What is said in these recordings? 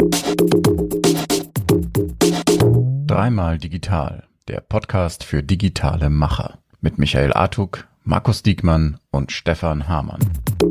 Dreimal digital, der Podcast für digitale Macher mit Michael Artuk, Markus Diekmann und Stefan Hamann.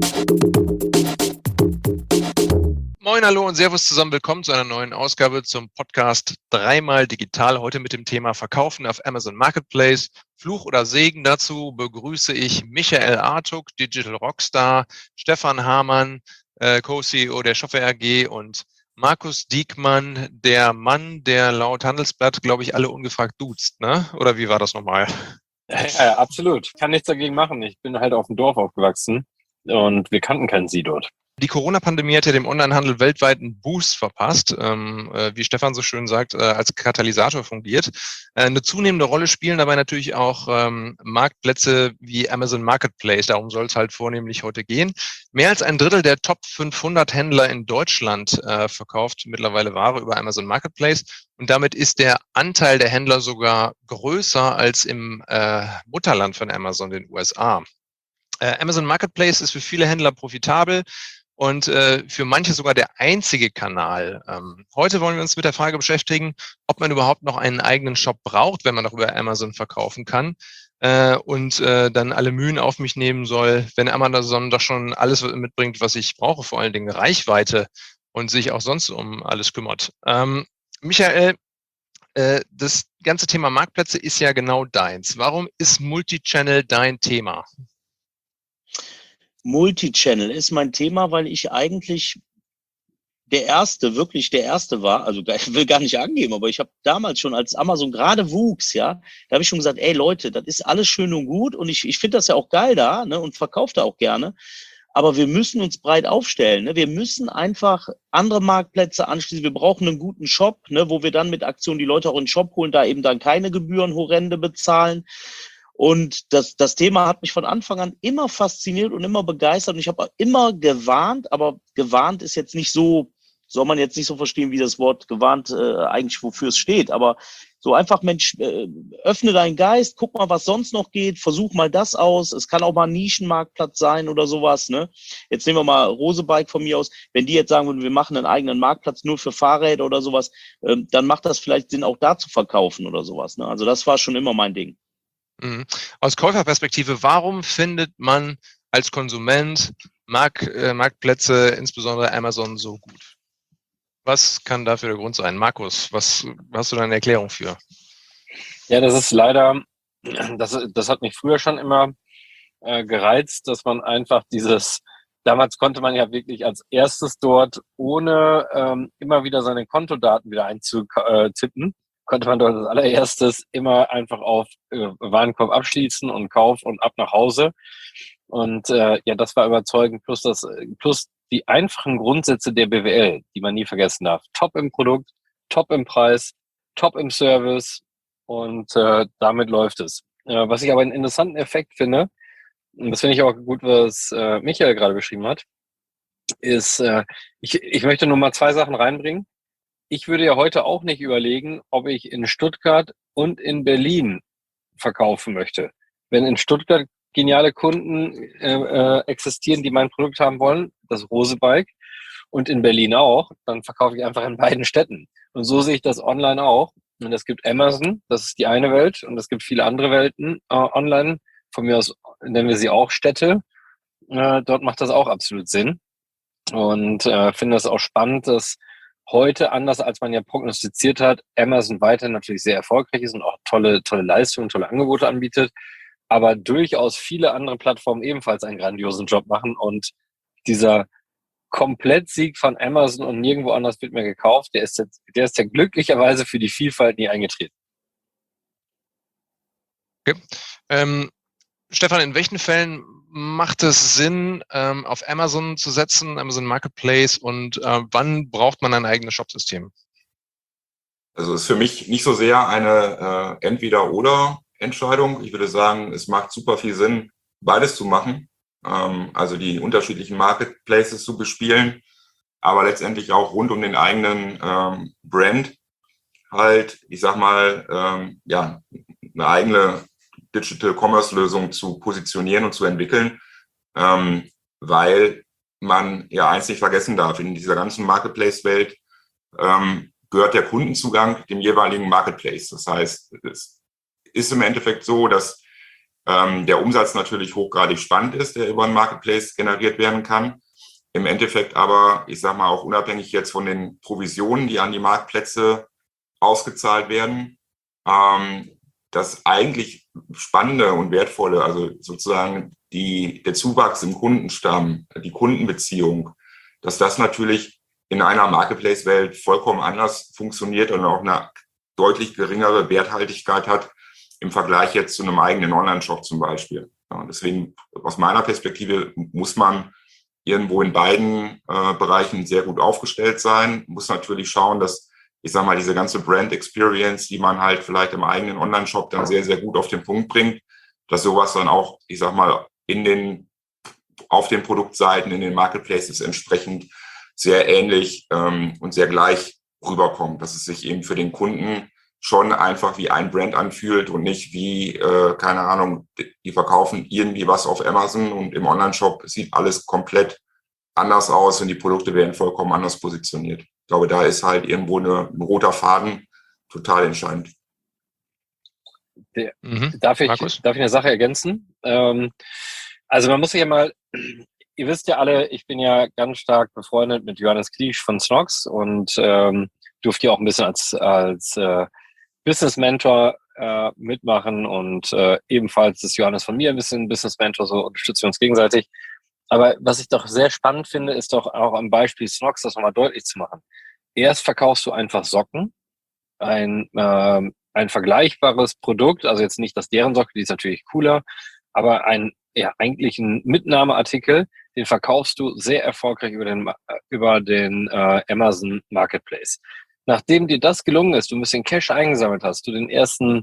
Moin, hallo und servus zusammen. Willkommen zu einer neuen Ausgabe zum Podcast Dreimal digital. Heute mit dem Thema Verkaufen auf Amazon Marketplace. Fluch oder Segen. Dazu begrüße ich Michael Artuk, Digital Rockstar, Stefan Hamann, Co-CEO der Shopware AG und Markus Diekmann, der Mann, der laut Handelsblatt, glaube ich, alle ungefragt duzt, ne? Oder wie war das nochmal? Ja, absolut. Kann nichts dagegen machen. Ich bin halt auf dem Dorf aufgewachsen und wir kannten keinen Sie dort. Die Corona-Pandemie hat ja dem Onlinehandel weltweit einen Boost verpasst, wie Stefan so schön sagt, als Katalysator fungiert. Eine zunehmende Rolle spielen dabei natürlich auch Marktplätze wie Amazon Marketplace. Darum soll es halt vornehmlich heute gehen. Mehr als ein Drittel der Top 500 Händler in Deutschland verkauft mittlerweile Ware über Amazon Marketplace. Und damit ist der Anteil der Händler sogar größer als im Mutterland von Amazon, den USA. Amazon Marketplace ist für viele Händler profitabel und für manche sogar der einzige Kanal. Heute wollen wir uns mit der Frage beschäftigen, ob man überhaupt noch einen eigenen Shop braucht, wenn man doch über Amazon verkaufen kann und dann alle Mühen auf mich nehmen soll, wenn Amazon doch schon alles mitbringt, was ich brauche, vor allen Dingen Reichweite und sich auch sonst um alles kümmert. Michael, das ganze Thema Marktplätze ist ja genau deins. Warum ist Multichannel dein Thema? Multichannel ist mein Thema, weil ich eigentlich wirklich der Erste war, also ich will gar nicht angeben, aber ich habe damals schon, als Amazon gerade wuchs, ja, da habe ich schon gesagt, ey Leute, das ist alles schön und gut und ich finde das ja auch geil da, ne, und verkaufe da auch gerne, aber wir müssen uns breit aufstellen, ne, wir müssen einfach andere Marktplätze anschließen, wir brauchen einen guten Shop, ne, wo wir dann mit Aktionen die Leute auch in den Shop holen, da eben dann keine Gebühren horrende bezahlen. Und das Thema hat mich von Anfang an immer fasziniert und immer begeistert. Und ich habe immer gewarnt, aber gewarnt ist jetzt nicht so, soll man jetzt nicht so verstehen, wie das Wort gewarnt eigentlich wofür es steht. Aber so einfach, Mensch, öffne deinen Geist, guck mal, was sonst noch geht, versuch mal das aus. Es kann auch mal ein Nischenmarktplatz sein oder sowas, ne? Jetzt nehmen wir mal Rosebike von mir aus. Wenn die jetzt sagen würden, wir machen einen eigenen Marktplatz nur für Fahrräder oder sowas, dann macht das vielleicht Sinn, auch da zu verkaufen oder sowas, ne? Also das war schon immer mein Ding. Aus Käuferperspektive, warum findet man als Konsument Marktplätze, insbesondere Amazon, so gut? Was kann dafür der Grund sein? Markus, was hast du da eine Erklärung für? Ja, das ist leider, das hat mich früher schon immer gereizt, dass man einfach damals konnte man ja wirklich als erstes dort, ohne immer wieder seine Kontodaten wieder einzutippen, konnte man dort als allererstes immer einfach auf Warenkorb abschließen und Kauf und ab nach Hause. Und ja, das war überzeugend, plus die einfachen Grundsätze der BWL, die man nie vergessen darf. Top im Produkt, top im Preis, top im Service und damit läuft es. Was ich aber einen interessanten Effekt finde, und das finde ich auch gut, was Michael gerade beschrieben hat, ist, ich möchte nur mal zwei Sachen reinbringen. Ich würde ja heute auch nicht überlegen, ob ich in Stuttgart und in Berlin verkaufen möchte. Wenn in Stuttgart geniale Kunden existieren, die mein Produkt haben wollen, das Rosebike, und in Berlin auch, dann verkaufe ich einfach in beiden Städten. Und so sehe ich das online auch. Und es gibt Amazon, das ist die eine Welt, und es gibt viele andere Welten online. Von mir aus nennen wir sie auch Städte. Dort macht das auch absolut Sinn. Und finde das auch spannend, dass heute, anders als man ja prognostiziert hat, Amazon weiterhin natürlich sehr erfolgreich ist und auch tolle Leistungen, tolle Angebote anbietet, aber durchaus viele andere Plattformen ebenfalls einen grandiosen Job machen und dieser Komplettsieg von Amazon und nirgendwo anders wird mehr gekauft, der ist ja glücklicherweise für die Vielfalt nie eingetreten. Okay. Stefan, in welchen Fällen macht es Sinn, auf Amazon zu setzen, Amazon Marketplace, und wann braucht man ein eigenes Shopsystem? Also ist für mich nicht so sehr eine Entweder-oder-Entscheidung. Ich würde sagen, es macht super viel Sinn, beides zu machen. Also die unterschiedlichen Marketplaces zu bespielen, aber letztendlich auch rund um den eigenen Brand halt, ich sag mal, ja, eine eigene Digital Commerce Lösung zu positionieren und zu entwickeln, weil man ja eins nicht vergessen darf: In dieser ganzen Marketplace-Welt gehört der Kundenzugang dem jeweiligen Marketplace. Das heißt, es ist im Endeffekt so, dass der Umsatz natürlich hochgradig spannend ist, der über einen Marketplace generiert werden kann. Im Endeffekt aber, ich sage mal, auch unabhängig jetzt von den Provisionen, die an die Marktplätze ausgezahlt werden, das eigentlich Spannende und Wertvolle, also sozusagen der Zuwachs im Kundenstamm, die Kundenbeziehung, dass das natürlich in einer Marketplace-Welt vollkommen anders funktioniert und auch eine deutlich geringere Werthaltigkeit hat im Vergleich jetzt zu einem eigenen Online-Shop zum Beispiel. Ja, deswegen aus meiner Perspektive muss man irgendwo in beiden Bereichen sehr gut aufgestellt sein, muss natürlich schauen, dass, ich sage mal, diese ganze Brand-Experience, die man halt vielleicht im eigenen Online-Shop dann sehr, sehr gut auf den Punkt bringt, dass sowas dann auch, ich sage mal, auf den Produktseiten, in den Marketplaces entsprechend sehr ähnlich und sehr gleich rüberkommt, dass es sich eben für den Kunden schon einfach wie ein Brand anfühlt und nicht wie, keine Ahnung, die verkaufen irgendwie was auf Amazon und im Online-Shop sieht alles komplett anders aus und die Produkte werden vollkommen anders positioniert. Ich glaube, da ist halt irgendwo ein roter Faden total entscheidend. Darf ich eine Sache ergänzen? Also man muss sich ja mal, ihr wisst ja alle, ich bin ja ganz stark befreundet mit Johannes Kliesch von Snox und durfte ja auch ein bisschen als Business Mentor mitmachen und ebenfalls ist Johannes von mir ein bisschen Business Mentor, so unterstützen wir uns gegenseitig. Aber was ich doch sehr spannend finde, ist doch auch am Beispiel Snox das nochmal deutlich zu machen. Erst verkaufst du einfach Socken, ein vergleichbares Produkt, also jetzt nicht das deren Socke, die ist natürlich cooler, aber eigentlich ein Mitnahmeartikel, den verkaufst du sehr erfolgreich über den Amazon Marketplace. Nachdem dir das gelungen ist, du ein bisschen Cash eingesammelt hast, du den ersten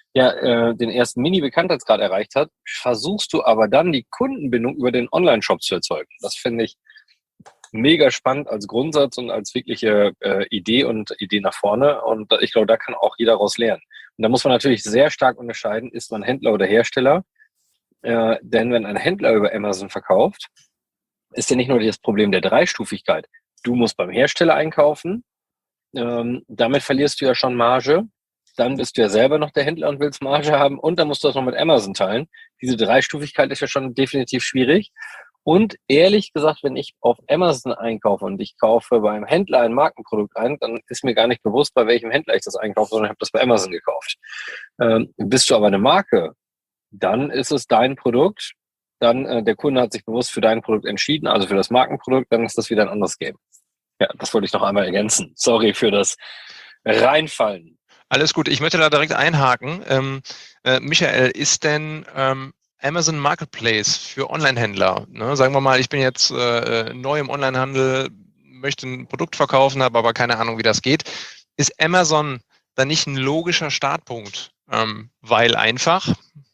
Mini-Bekanntheitsgrad erreicht hast, versuchst du aber dann die Kundenbindung über den Online-Shop zu erzeugen. Das finde ich mega spannend als Grundsatz und als wirkliche Idee nach vorne. Und ich glaube, da kann auch jeder daraus lernen. Und da muss man natürlich sehr stark unterscheiden, ist man Händler oder Hersteller. Denn wenn ein Händler über Amazon verkauft, ist ja nicht nur das Problem der Dreistufigkeit. Du musst beim Hersteller einkaufen, damit verlierst du ja schon Marge. Dann bist du ja selber noch der Händler und willst Marge haben und dann musst du das noch mit Amazon teilen. Diese Dreistufigkeit ist ja schon definitiv schwierig. Und ehrlich gesagt, wenn ich auf Amazon einkaufe und ich kaufe beim Händler ein Markenprodukt ein, dann ist mir gar nicht bewusst, bei welchem Händler ich das einkaufe, sondern ich habe das bei Amazon gekauft. Bist du aber eine Marke, dann ist es dein Produkt, dann der Kunde hat sich bewusst für dein Produkt entschieden, also für das Markenprodukt, dann ist das wieder ein anderes Game. Ja, das wollte ich noch einmal ergänzen. Sorry für das Reinfallen. Alles gut, ich möchte da direkt einhaken. Michael, ist denn Amazon Marketplace für Online-Händler, ne? Sagen wir mal, ich bin jetzt neu im Onlinehandel, möchte ein Produkt verkaufen, habe aber keine Ahnung, wie das geht. Ist Amazon dann nicht ein logischer Startpunkt? Weil einfach?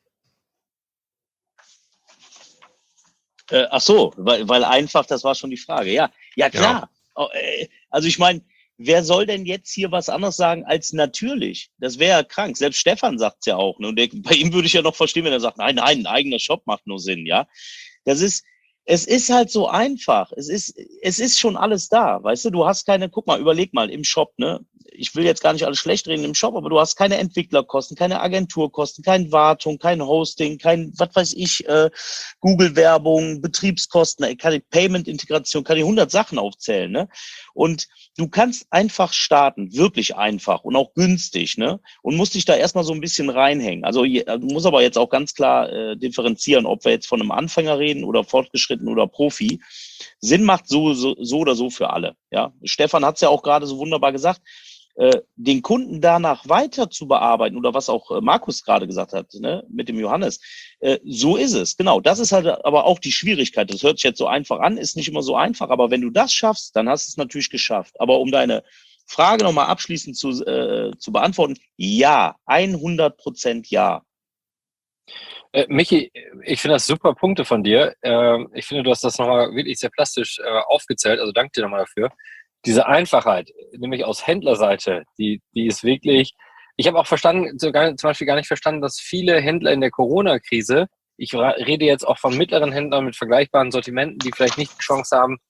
Weil einfach, das war schon die Frage. Ja, klar. Genau. Also ich meine, wer soll denn jetzt hier was anderes sagen als natürlich? Das wäre ja krank. Selbst Stefan sagt es ja auch. Ne? Und bei ihm würde ich ja noch verstehen, wenn er sagt, nein, ein eigener Shop macht nur Sinn. Ja, es ist halt so einfach. Es ist schon alles da. Weißt du, du hast guck mal, überleg mal im Shop, ne? Ich will jetzt gar nicht alles schlecht reden im Shop, aber du hast keine Entwicklerkosten, keine Agenturkosten, keine Wartung, kein Hosting, kein, was weiß ich, Google-Werbung, Betriebskosten, Payment-Integration, kann ich 100 Sachen aufzählen, ne? Und du kannst einfach starten, wirklich einfach und auch günstig, ne? Und musst dich da erstmal so ein bisschen reinhängen. Also du musst aber jetzt auch ganz klar differenzieren, ob wir jetzt von einem Anfänger reden oder fortgeschritten oder Profi. Sinn macht so oder so für alle, ja? Stefan hat es ja auch gerade so wunderbar gesagt. Den Kunden danach weiter zu bearbeiten oder was auch Markus gerade gesagt hat, ne, mit dem Johannes, so ist es, genau. Das ist halt aber auch die Schwierigkeit. Das hört sich jetzt so einfach an, ist nicht immer so einfach, aber wenn du das schaffst, dann hast du es natürlich geschafft. Aber um deine Frage nochmal abschließend zu beantworten, ja, 100% ja. Michi, ich finde das super Punkte von dir. Ich finde, du hast das nochmal wirklich sehr plastisch aufgezählt, also danke dir nochmal dafür. Diese Einfachheit, nämlich aus Händlerseite, die ist wirklich, ich habe auch verstanden, zum Beispiel gar nicht verstanden, dass viele Händler in der Corona-Krise, ich rede jetzt auch von mittleren Händlern mit vergleichbaren Sortimenten, die vielleicht nicht die Chance haben,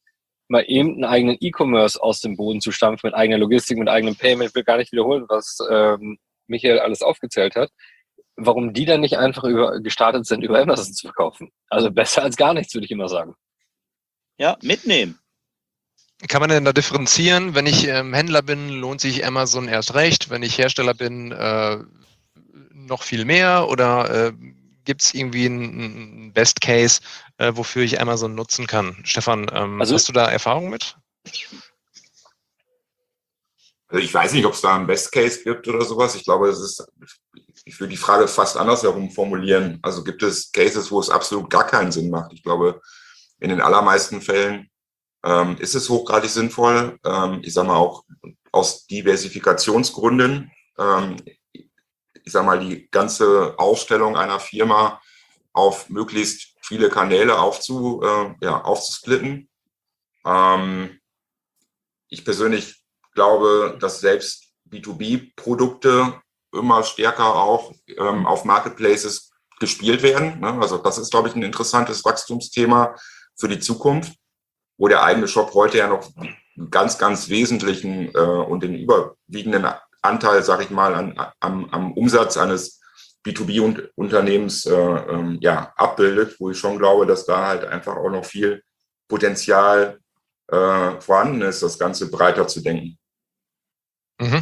mal eben einen eigenen E-Commerce aus dem Boden zu stampfen, mit eigener Logistik, mit eigenem Payment. Ich will gar nicht wiederholen, was Michael alles aufgezählt hat. Warum die dann nicht einfach gestartet sind, über Amazon zu verkaufen? Also besser als gar nichts, würde ich immer sagen. Ja, mitnehmen. Kann man denn da differenzieren? Wenn ich Händler bin, lohnt sich Amazon erst recht. Wenn ich Hersteller bin, noch viel mehr? Oder gibt es irgendwie einen Best Case, wofür ich Amazon nutzen kann? Stefan, hast du da Erfahrung mit? Also ich weiß nicht, ob es da einen Best Case gibt oder sowas. Ich glaube, ich würde die Frage fast andersherum formulieren. Also gibt es Cases, wo es absolut gar keinen Sinn macht? Ich glaube, in den allermeisten Fällen ist es hochgradig sinnvoll. Ich sage mal auch aus Diversifikationsgründen. Ich sage mal, die ganze Aufstellung einer Firma auf möglichst viele Kanäle aufzusplitten. Ich persönlich glaube, dass selbst B2B-Produkte immer stärker auch auf Marketplaces gespielt werden. Ne? Also das ist, glaube ich, ein interessantes Wachstumsthema für die Zukunft, wo der eigene Shop heute ja noch einen ganz, ganz wesentlichen und den überwiegenden Anteil, sage ich mal, am Umsatz eines B2B-Unternehmens abbildet, wo ich schon glaube, dass da halt einfach auch noch viel Potenzial vorhanden ist, das Ganze breiter zu denken. Mhm.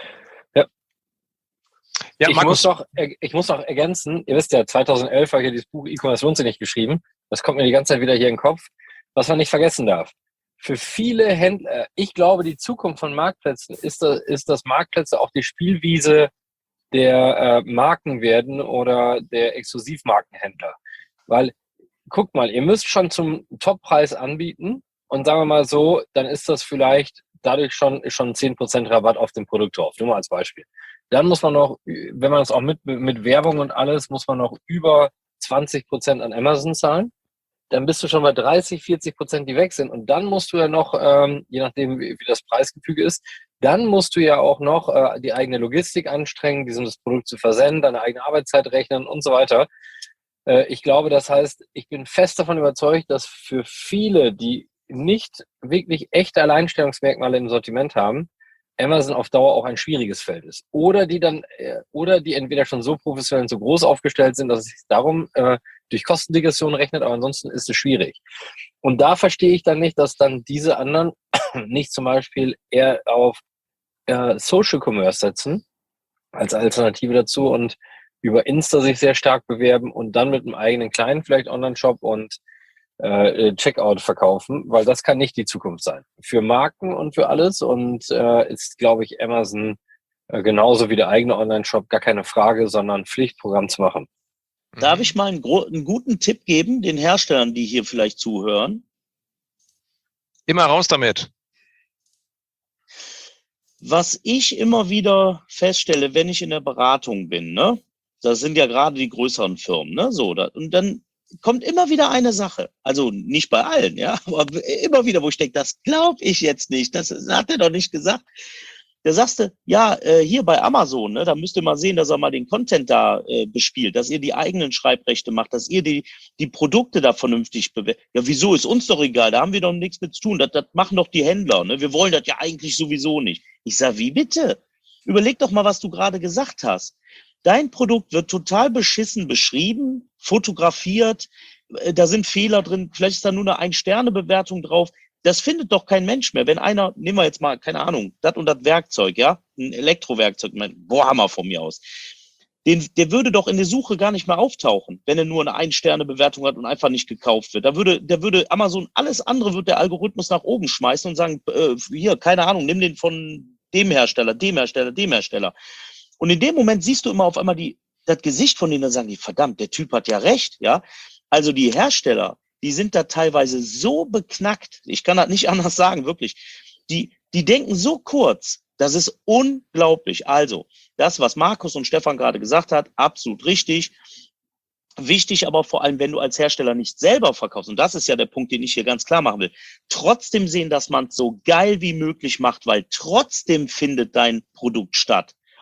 Ja, ich muss noch ergänzen, ihr wisst ja, 2011 habe ich ja dieses Buch E-Commerce lohnt sich nicht geschrieben. Das kommt mir die ganze Zeit wieder hier in den Kopf. Was man nicht vergessen darf. Für viele Händler, ich glaube, die Zukunft von Marktplätzen ist, dass Marktplätze auch die Spielwiese der Marken werden oder der Exklusivmarkenhändler. Weil, guckt mal, ihr müsst schon zum Toppreis anbieten und sagen wir mal so, dann ist das vielleicht dadurch schon 10% Rabatt auf dem Produkt drauf. Nur mal als Beispiel. Dann muss man noch, wenn man es auch mit Werbung und alles, muss man noch über 20% an Amazon zahlen. Dann bist du schon bei 30-40%, die weg sind. Und dann musst du ja noch, je nachdem, wie das Preisgefüge ist, dann musst du ja auch noch die eigene Logistik anstrengen, das Produkt zu versenden, deine eigene Arbeitszeit rechnen und so weiter. Ich glaube, das heißt, ich bin fest davon überzeugt, dass für viele, die nicht wirklich echte Alleinstellungsmerkmale im Sortiment haben, Amazon auf Dauer auch ein schwieriges Feld ist. Oder die entweder schon so professionell und so groß aufgestellt sind, dass es sich darum durch Kostendegression rechnet, aber ansonsten ist es schwierig. Und da verstehe ich dann nicht, dass dann diese anderen nicht zum Beispiel eher auf Social Commerce setzen als Alternative dazu und über Insta sich sehr stark bewerben und dann mit einem eigenen kleinen vielleicht Online-Shop und Checkout verkaufen, weil das kann nicht die Zukunft sein. Für Marken und für alles und ist, glaube ich, Amazon genauso wie der eigene Online-Shop gar keine Frage, sondern Pflichtprogramm zu machen. Darf ich mal einen guten Tipp geben, den Herstellern, die hier vielleicht zuhören? Immer raus damit. Was ich immer wieder feststelle, wenn ich in der Beratung bin, ne, das sind ja gerade die größeren Firmen, ne, so, und dann kommt immer wieder eine Sache, also nicht bei allen, ja, aber immer wieder, wo ich denke, das glaube ich jetzt nicht, das hat er doch nicht gesagt. Da sagst du, ja, hier bei Amazon, ne, da müsst ihr mal sehen, dass er mal den Content da bespielt, dass ihr die eigenen Schreibrechte macht, dass ihr die Produkte da vernünftig bewertet. Ja, wieso, ist uns doch egal, da haben wir doch nichts mit zu tun, das machen doch die Händler, ne, wir wollen das ja eigentlich sowieso nicht. Ich sag, wie bitte? Überleg doch mal, was du gerade gesagt hast. Dein Produkt wird total beschissen beschrieben, fotografiert, da sind Fehler drin, vielleicht ist da nur eine 1-Sterne-Bewertung drauf. Das findet doch kein Mensch mehr. Wenn einer, nehmen wir jetzt mal, keine Ahnung, das und das Werkzeug, ja, ein Elektrowerkzeug, ein Bohrhammer von mir aus, der würde doch in der Suche gar nicht mehr auftauchen, wenn er nur eine 1-Sterne-Bewertung hat und einfach nicht gekauft wird. Da würde Amazon, alles andere wird der Algorithmus nach oben schmeißen und sagen, hier, keine Ahnung, nimm den von dem Hersteller, dem Hersteller, dem Hersteller. Und in dem Moment siehst du immer auf einmal das Gesicht von denen, dann sagen die, verdammt, der Typ hat ja recht, ja. Also die Hersteller, die sind da teilweise so beknackt, ich kann das nicht anders sagen, wirklich. Die denken so kurz, das ist unglaublich. Also, das, was Markus und Stefan gerade gesagt hat, absolut richtig. Wichtig aber vor allem, wenn du als Hersteller nicht selber verkaufst, und das ist ja der Punkt, den ich hier ganz klar machen will, trotzdem sehen, dass man es so geil wie möglich macht, weil trotzdem findet dein Produkt statt.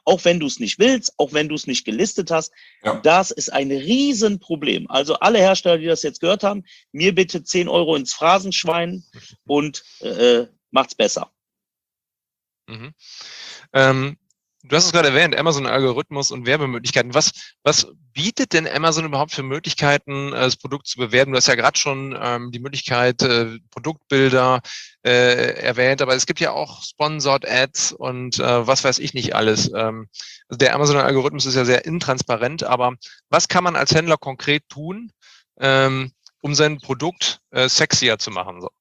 Auch wenn du es nicht willst, auch wenn du es nicht gelistet hast. Ja. Das ist ein Riesenproblem. Also alle Hersteller, die das jetzt gehört haben, mir bitte 10 Euro ins Phrasenschwein und macht's besser. Mhm. Du hast es gerade erwähnt, Amazon-Algorithmus und Werbemöglichkeiten. Was bietet denn Amazon überhaupt für Möglichkeiten, das Produkt zu bewerben? Du hast ja gerade schon die Möglichkeit, Produktbilder erwähnt, aber es gibt ja auch Sponsored Ads und was weiß ich nicht alles. Also der Amazon-Algorithmus ist ja sehr intransparent, aber was kann man als Händler konkret tun, um sein Produkt sexier zu machen? So.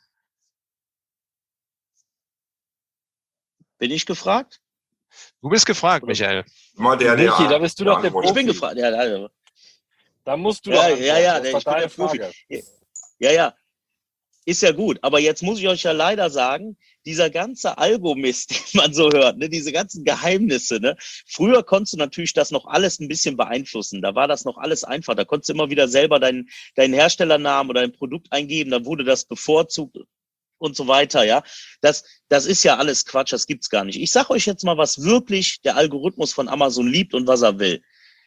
Bin ich gefragt? Du bist gefragt, Michael. Immer Michi, da bist du doch der antwortet. Ich bin gefragt. Ja, Da musst du ja, doch ja, antworten. Das ist ich bin deine der Profi. Frage. Ja, ist ja gut. Aber jetzt muss ich euch ja leider sagen, dieser ganze Algomist, den man so hört, ne, diese ganzen Geheimnisse, ne, früher konntest du natürlich das noch alles ein bisschen beeinflussen. Da war das noch alles einfach. Da konntest du immer wieder selber deinen Herstellernamen oder dein Produkt eingeben, da wurde das bevorzugt und so weiter, ja. Das ist ja alles Quatsch, das gibt's gar nicht. Ich sag euch jetzt mal, was wirklich der Algorithmus von Amazon liebt und was er will.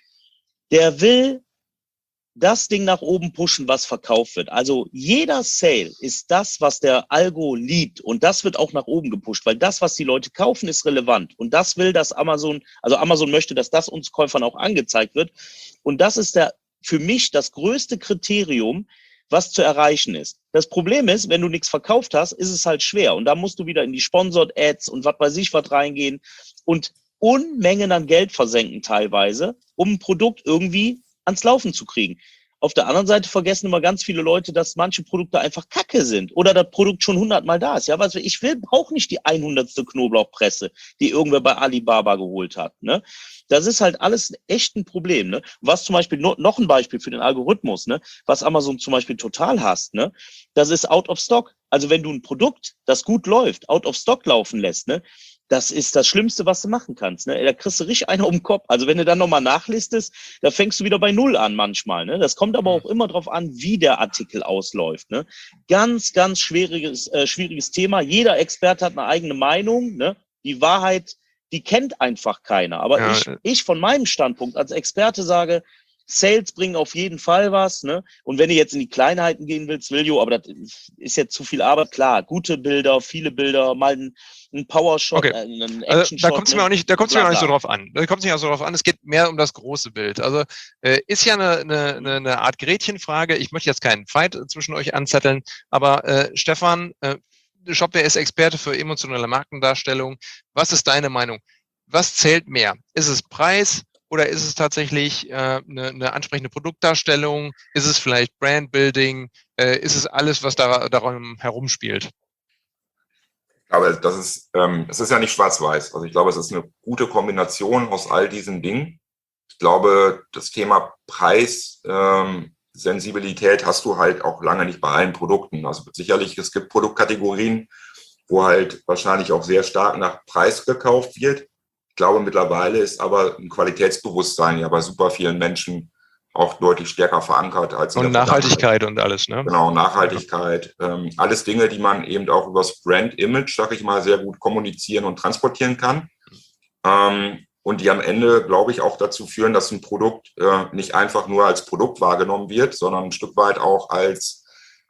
Der will das Ding nach oben pushen, was verkauft wird. Also jeder Sale ist das, was der Algo liebt und das wird auch nach oben gepusht, weil das, was die Leute kaufen, ist relevant und das will das Amazon, also Amazon möchte, dass das uns Käufern auch angezeigt wird und das ist für mich das größte Kriterium, was zu erreichen ist. Das Problem ist, wenn du nichts verkauft hast, ist es halt schwer und da musst du wieder in die Sponsored Ads und was weiß ich was reingehen und Unmengen an Geld versenken teilweise, um ein Produkt irgendwie ans Laufen zu kriegen. Auf der anderen Seite vergessen immer ganz viele Leute, dass manche Produkte einfach Kacke sind oder das Produkt schon 100-mal da ist. Ja, was ich brauche nicht die 100. Knoblauchpresse, die irgendwer bei Alibaba geholt hat. Ne? Das ist halt alles echt ein Problem. Ne? Was zum Beispiel, noch ein Beispiel für den Algorithmus, ne? Was Amazon zum Beispiel total hasst, ne? Das ist out of stock. Also wenn du ein Produkt, das gut läuft, out of stock laufen lässt, ne? Das ist das Schlimmste, was du machen kannst. Ne? Da kriegst du richtig einen um den Kopf. Also wenn du dann nochmal nachlistest, da fängst du wieder bei Null an manchmal. Ne? Das kommt aber auch immer drauf an, wie der Artikel ausläuft. Ne? Ganz, ganz schwieriges Thema. Jeder Experte hat eine eigene Meinung. Ne? Die Wahrheit, die kennt einfach keiner. Aber Ja. ich von meinem Standpunkt als Experte sage, Sales bringen auf jeden Fall was, ne? Und wenn du jetzt in die Kleinheiten gehen willst, Viljo, aber das ist jetzt zu viel Arbeit, klar, gute Bilder, viele Bilder, mal ein Powershot, Okay. einen Also, Actionshot. da kommt es mir auch nicht, so drauf an. Da kommt es nicht auch so drauf an. Es geht mehr um das große Bild. Also ist ja eine Art Gretchenfrage. Ich möchte jetzt keinen Fight zwischen euch anzetteln, aber Stefan, Shopware ist Experte für emotionale Markendarstellung. Was ist deine Meinung? Was zählt mehr? Ist es Preis? Oder ist es tatsächlich eine ansprechende Produktdarstellung? Ist es vielleicht Brandbuilding? Ist es alles, was darum herumspielt? Aber es ist ja nicht schwarz-weiß. Also ich glaube, es ist eine gute Kombination aus all diesen Dingen. Ich glaube, das Thema Preissensibilität hast du halt auch lange nicht bei allen Produkten. Also sicherlich, es gibt Produktkategorien, wo halt wahrscheinlich auch sehr stark nach Preis gekauft wird. Ich glaube, mittlerweile ist aber ein Qualitätsbewusstsein ja bei super vielen Menschen auch deutlich stärker verankert als in Und der Nachhaltigkeit und alles, ne? Genau, Nachhaltigkeit. Alles Dinge, die man eben auch übers Brand-Image, sag ich mal, sehr gut kommunizieren und transportieren kann. Und die am Ende, glaube ich, auch dazu führen, dass ein Produkt nicht einfach nur als Produkt wahrgenommen wird, sondern ein Stück weit auch als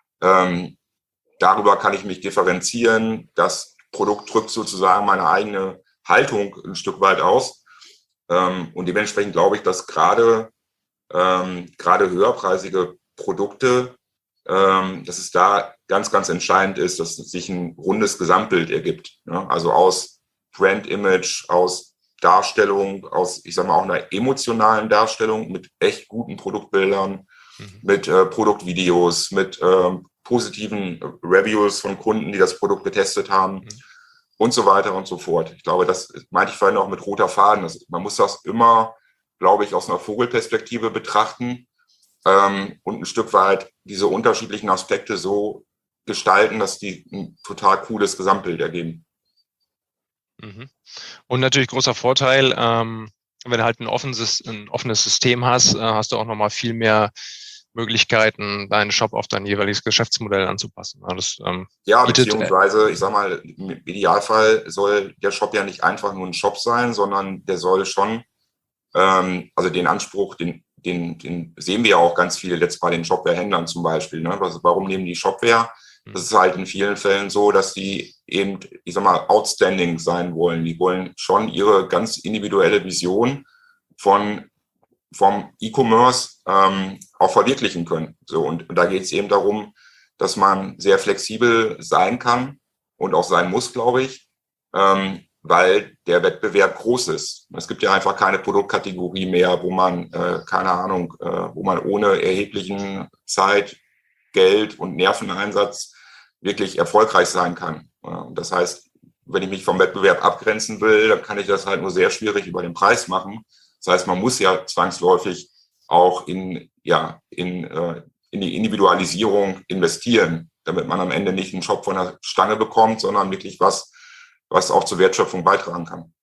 darüber kann ich mich differenzieren. Das Produkt drückt sozusagen meine eigene Haltung ein Stück weit aus. Und dementsprechend glaube ich, dass gerade höherpreisige Produkte, dass es da ganz, ganz entscheidend ist, dass sich ein rundes Gesamtbild ergibt. Ne? Also aus Brand-Image, aus Darstellung, aus, ich sag mal, auch einer emotionalen Darstellung mit echt guten Produktbildern, mit Produktvideos, mit positiven Reviews von Kunden, die das Produkt getestet haben. Und so weiter und so fort. Ich glaube, das meinte ich vorhin auch mit roter Faden. Man muss das immer, glaube ich, aus einer Vogelperspektive betrachten und ein Stück weit diese unterschiedlichen Aspekte so gestalten, dass die ein total cooles Gesamtbild ergeben. Und natürlich großer Vorteil, wenn du halt ein offenes System hast, hast du auch nochmal viel mehr Möglichkeiten, deinen Shop auf dein jeweiliges Geschäftsmodell anzupassen. Das, ja, beziehungsweise, ich sag mal, im Idealfall soll der Shop ja nicht einfach nur ein Shop sein, sondern der soll schon, also den Anspruch, den sehen wir ja auch ganz viele jetzt bei den Shopware-Händlern zum Beispiel. Ne? Warum nehmen die Shopware? Das ist halt in vielen Fällen so, dass die eben, ich sag mal, outstanding sein wollen. Die wollen schon ihre ganz individuelle Vision vom E-Commerce auch verwirklichen können. So, und da geht es eben darum, dass man sehr flexibel sein kann und auch sein muss, glaube ich, weil der Wettbewerb groß ist. Es gibt ja einfach keine Produktkategorie mehr, wo man, keine Ahnung, wo man ohne erheblichen Zeit, Geld und Nerveneinsatz wirklich erfolgreich sein kann. Das heißt, wenn ich mich vom Wettbewerb abgrenzen will, dann kann ich das halt nur sehr schwierig über den Preis machen. Das heißt, man muss ja zwangsläufig auch in die Individualisierung investieren, damit man am Ende nicht einen Shop von der Stange bekommt, sondern wirklich was auch zur Wertschöpfung beitragen kann.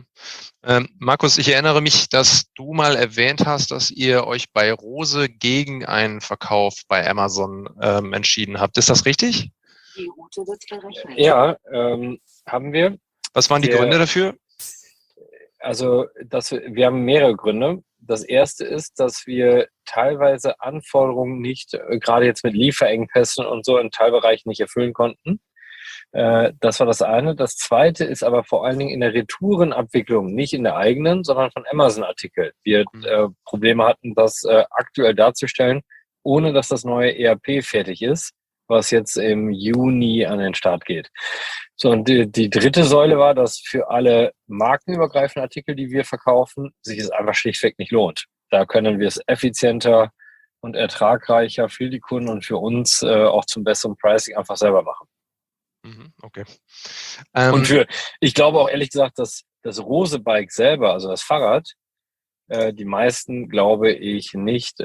Markus, ich erinnere mich, dass du mal erwähnt hast, dass ihr euch bei Rose gegen einen Verkauf bei Amazon entschieden habt. Ist das richtig? Die Route wird berechnet. Ja, haben wir. Was waren die Gründe dafür? Also, wir haben mehrere Gründe. Das erste ist, dass wir teilweise Anforderungen nicht, gerade jetzt mit Lieferengpässen und so in Teilbereichen nicht erfüllen konnten. Das war das eine. Das zweite ist aber vor allen Dingen in der Retourenabwicklung, nicht in der eigenen, sondern von Amazon-Artikeln. Wir Probleme hatten, das aktuell darzustellen, ohne dass das neue ERP fertig ist, was jetzt im Juni an den Start geht. So, und die dritte Säule war, dass für alle markenübergreifenden Artikel, die wir verkaufen, sich es einfach schlichtweg nicht lohnt. Da können wir es effizienter und ertragreicher für die Kunden und für uns auch zum besseren Pricing einfach selber machen. Okay. Und ich glaube auch ehrlich gesagt, dass das Rose-Bike selber, also das Fahrrad, die meisten glaube ich nicht,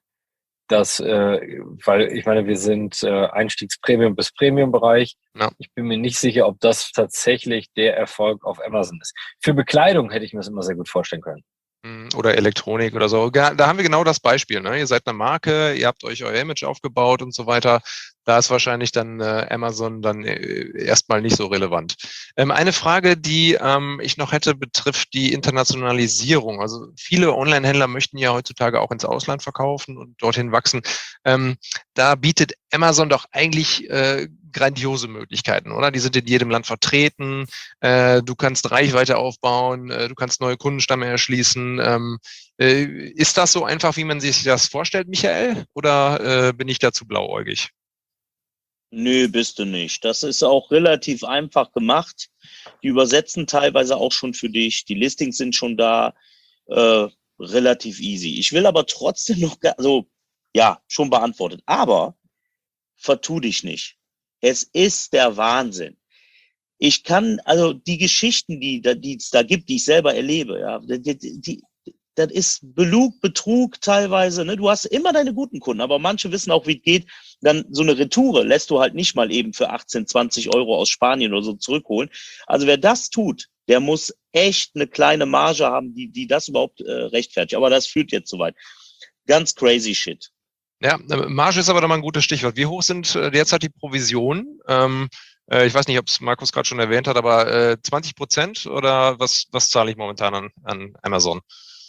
weil ich meine, wir sind Einstiegs-Premium- bis Premium-Bereich. Ja. Ich bin mir nicht sicher, ob das tatsächlich der Erfolg auf Amazon ist. Für Bekleidung hätte ich mir das immer sehr gut vorstellen können. Oder Elektronik oder so. Da haben wir genau das Beispiel. Ne? Ihr seid eine Marke, ihr habt euch euer Image aufgebaut und so weiter. Da ist wahrscheinlich dann Amazon dann erstmal nicht so relevant. Eine Frage, die ich noch hätte, betrifft die Internationalisierung. Also viele Online-Händler möchten ja heutzutage auch ins Ausland verkaufen und dorthin wachsen. Da bietet Amazon doch eigentlich grandiose Möglichkeiten, oder? Die sind in jedem Land vertreten. Du kannst Reichweite aufbauen, du kannst neue Kundenstamme erschließen. Ist das so einfach, wie man sich das vorstellt, Michael? Oder bin ich da zu blauäugig? Nö, bist du nicht. Das ist auch relativ einfach gemacht. Die übersetzen teilweise auch schon für dich. Die Listings sind schon da. Relativ easy. Ich will aber trotzdem noch, schon beantwortet. Aber vertu dich nicht. Es ist der Wahnsinn. Ich kann, also die Geschichten, die es da gibt, die ich selber erlebe, ja, das ist Betrug teilweise, ne? Du hast immer deine guten Kunden, aber manche wissen auch, wie es geht. Dann so eine Retoure lässt du halt nicht mal eben für 18, 20 Euro aus Spanien oder so zurückholen. Also wer das tut, der muss echt eine kleine Marge haben, die das überhaupt rechtfertigt. Aber das führt jetzt soweit. Ganz crazy shit. Ja, Marge ist aber doch mal ein gutes Stichwort. Wie hoch sind derzeit die Provisionen? Ich weiß nicht, ob es Markus gerade schon erwähnt hat, aber 20% oder was zahle ich momentan an Amazon?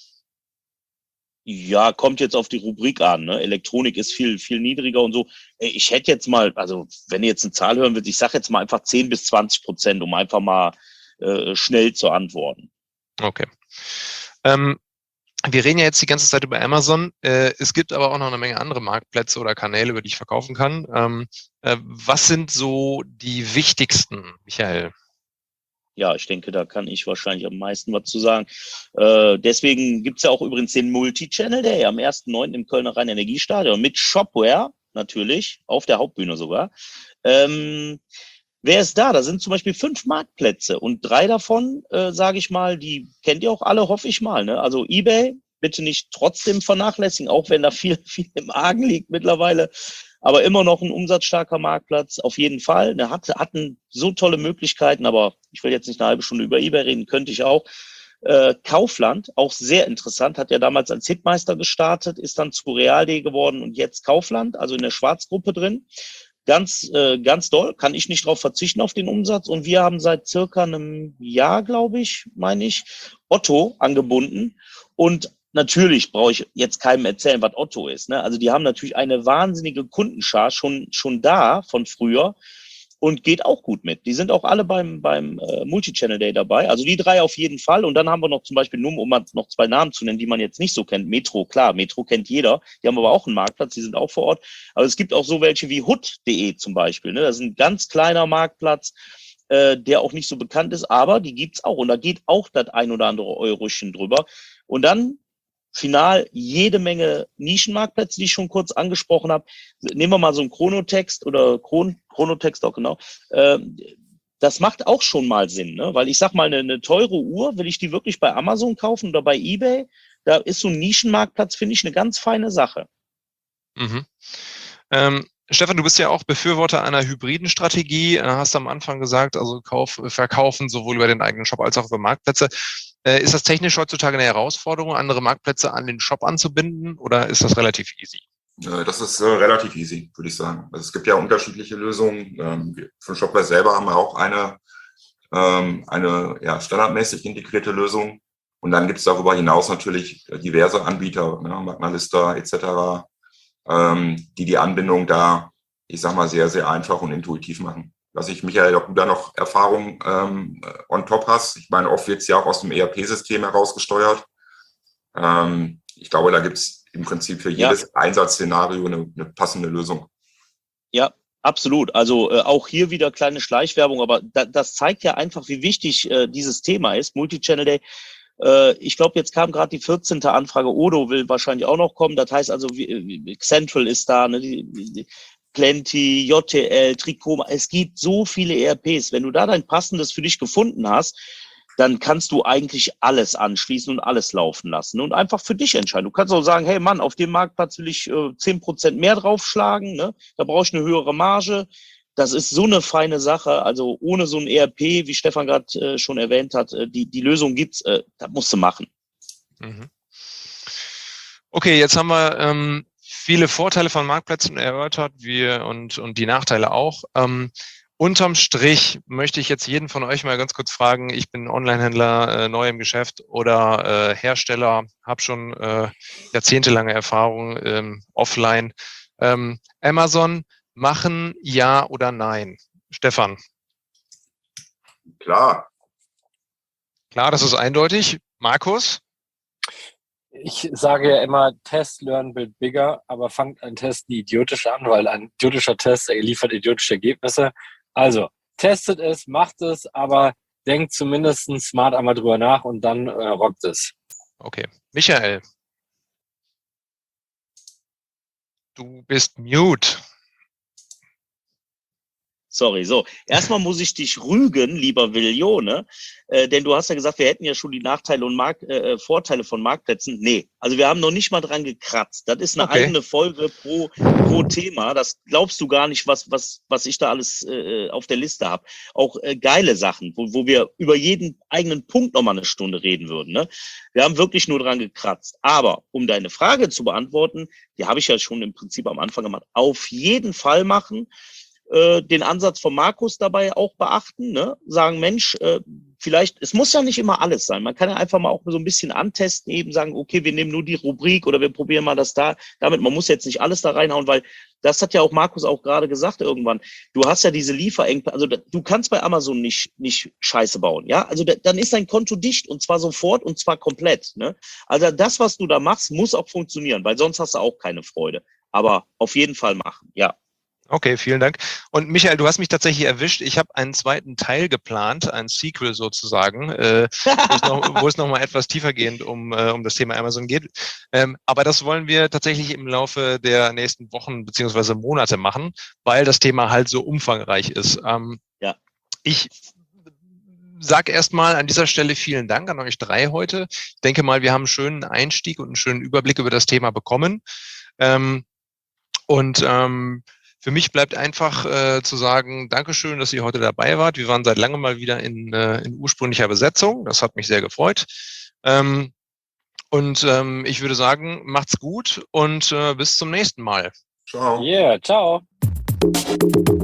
Ja, kommt jetzt auf die Rubrik an. Ne? Elektronik ist viel, viel niedriger und so. Ich hätte jetzt mal, also wenn ihr jetzt eine Zahl hören würdet, ich sage jetzt mal einfach 10 bis 20%, um einfach mal schnell zu antworten. Okay. Wir reden ja jetzt die ganze Zeit über Amazon. Es gibt aber auch noch eine Menge andere Marktplätze oder Kanäle, über die ich verkaufen kann. Was sind so die wichtigsten, Michael? Ja, ich denke, da kann ich wahrscheinlich am meisten was zu sagen. Deswegen gibt's ja auch übrigens den Multi-Channel, der ja am 1.9. im Kölner Rhein-Energiestadion mit Shopware natürlich, auf der Hauptbühne sogar. Wer ist da? Da sind zum Beispiel 5 Marktplätze und 3 davon, sage ich mal, die kennt ihr auch alle, hoffe ich mal. Ne? Also eBay, bitte nicht trotzdem vernachlässigen, auch wenn da viel, viel im Argen liegt mittlerweile. Aber immer noch ein umsatzstarker Marktplatz, auf jeden Fall. Der hatten so tolle Möglichkeiten, aber ich will jetzt nicht eine halbe Stunde über eBay reden, könnte ich auch. Kaufland, auch sehr interessant, hat ja damals als Hitmeister gestartet, ist dann zu Real.de geworden und jetzt Kaufland, also in der Schwarzgruppe drin. Ganz doll, kann ich nicht drauf verzichten auf den Umsatz. Und wir haben seit circa einem Jahr, glaube ich, meine ich, Otto angebunden. Und natürlich brauche ich jetzt keinem erzählen, was Otto ist. Ne? Also die haben natürlich eine wahnsinnige Kundenschar schon da von früher und geht auch gut mit. Die sind auch alle beim Multi-Channel Day dabei. Also die 3 auf jeden Fall. Und dann haben wir noch zum Beispiel, nur um mal noch 2 Namen zu nennen, die man jetzt nicht so kennt. Metro, klar, Metro kennt jeder. Die haben aber auch einen Marktplatz, die sind auch vor Ort. Aber es gibt auch so welche wie hood.de zum Beispiel. Ne? Das ist ein ganz kleiner Marktplatz, der auch nicht so bekannt ist, aber die gibt's auch. Und da geht auch das ein oder andere Eurochen drüber. Und dann final jede Menge Nischenmarktplätze, die ich schon kurz angesprochen habe. Nehmen wir mal so einen Chronotext oder Chronotext auch genau. Das macht auch schon mal Sinn, ne? Weil ich sag mal, eine teure Uhr, will ich die wirklich bei Amazon kaufen oder bei eBay? Da ist so ein Nischenmarktplatz, finde ich, eine ganz feine Sache. Mhm. Stefan, du bist ja auch Befürworter einer hybriden Strategie, hast am Anfang gesagt, also verkaufen sowohl über den eigenen Shop als auch über Marktplätze. Ist das technisch heutzutage eine Herausforderung, andere Marktplätze an den Shop anzubinden oder ist das relativ easy? Das ist relativ easy, würde ich sagen. Also es gibt ja unterschiedliche Lösungen. Von Shopware selber haben wir auch eine standardmäßig integrierte Lösung. Und dann gibt es darüber hinaus natürlich diverse Anbieter, ne, Magnalista etc., die Anbindung da, ich sag mal, sehr, sehr einfach und intuitiv machen. Weiß ich, Michael, ob du da noch Erfahrung on top hast. Ich meine, oft wird es ja auch aus dem ERP-System herausgesteuert. Ich glaube, da gibt es im Prinzip für jedes Einsatzszenario eine passende Lösung. Ja, absolut. Also auch hier wieder kleine Schleichwerbung, aber das zeigt ja einfach, wie wichtig dieses Thema ist. Multi-Channel Day. Ich glaube, jetzt kam gerade die 14. Anfrage. Odo will wahrscheinlich auch noch kommen. Das heißt also, Central ist da, ne? Plenty, JTL, Tricoma. Es gibt so viele ERPs. Wenn du da dein passendes für dich gefunden hast, dann kannst du eigentlich alles anschließen und alles laufen lassen und einfach für dich entscheiden. Du kannst auch sagen, hey Mann, auf dem Marktplatz will ich 10% mehr draufschlagen, ne? Da brauche ich eine höhere Marge. Das ist so eine feine Sache. Also ohne so ein ERP, wie Stefan gerade schon erwähnt hat, die Lösung gibt's, das musst du machen. Mhm. Okay, jetzt haben wir viele Vorteile von Marktplätzen erörtert, und die Nachteile auch. Unterm Strich möchte ich jetzt jeden von euch mal ganz kurz fragen, ich bin Onlinehändler, neu im Geschäft oder Hersteller, habe schon jahrzehntelange Erfahrung offline. Amazon machen, ja oder nein? Stefan? Klar. Klar, das ist eindeutig. Markus? Ich sage ja immer, Test, Learn, Build Bigger, aber fangt ein Test nie idiotisch an, weil ein idiotischer Test liefert idiotische Ergebnisse. Also, testet es, macht es, aber denkt zumindest smart einmal drüber nach und dann rockt es. Okay. Michael? Du bist mute. Sorry, so. Erstmal muss ich dich rügen, lieber Vilione, denn du hast ja gesagt, wir hätten ja schon die Nachteile und Vorteile von Marktplätzen. Nee, also wir haben noch nicht mal dran gekratzt. Das ist eine eigene Folge pro Thema. Das glaubst du gar nicht, was ich da alles auf der Liste habe. Auch geile Sachen, wo wir über jeden eigenen Punkt nochmal eine Stunde reden würden. Ne? Wir haben wirklich nur dran gekratzt. Aber um deine Frage zu beantworten, die habe ich ja schon im Prinzip am Anfang gemacht, auf jeden Fall machen. Den Ansatz von Markus dabei auch beachten, ne? Sagen, Mensch, vielleicht, es muss ja nicht immer alles sein. Man kann ja einfach mal auch so ein bisschen antesten, eben sagen, okay, wir nehmen nur die Rubrik oder wir probieren mal das damit. Man muss jetzt nicht alles da reinhauen, weil das hat ja auch Markus auch gerade gesagt irgendwann. Du hast ja diese Lieferengpässe, also du kannst bei Amazon nicht Scheiße bauen, ja? Also dann ist dein Konto dicht und zwar sofort und zwar komplett, ne? Also das, was du da machst, muss auch funktionieren, weil sonst hast du auch keine Freude. Aber auf jeden Fall machen, ja. Okay, vielen Dank. Und Michael, du hast mich tatsächlich erwischt. Ich habe einen zweiten Teil geplant, ein Sequel sozusagen, wo es noch mal etwas tiefergehend um das Thema Amazon geht. Aber das wollen wir tatsächlich im Laufe der nächsten Wochen beziehungsweise Monate machen, weil das Thema halt so umfangreich ist. Ja. Ich sage erstmal an dieser Stelle vielen Dank an euch 3 heute. Ich denke mal, wir haben einen schönen Einstieg und einen schönen Überblick über das Thema bekommen. Für mich bleibt einfach zu sagen, Dankeschön, dass ihr heute dabei wart. Wir waren seit langem mal wieder in ursprünglicher Besetzung. Das hat mich sehr gefreut. Ich würde sagen, macht's gut und bis zum nächsten Mal. Ciao. Yeah, ciao.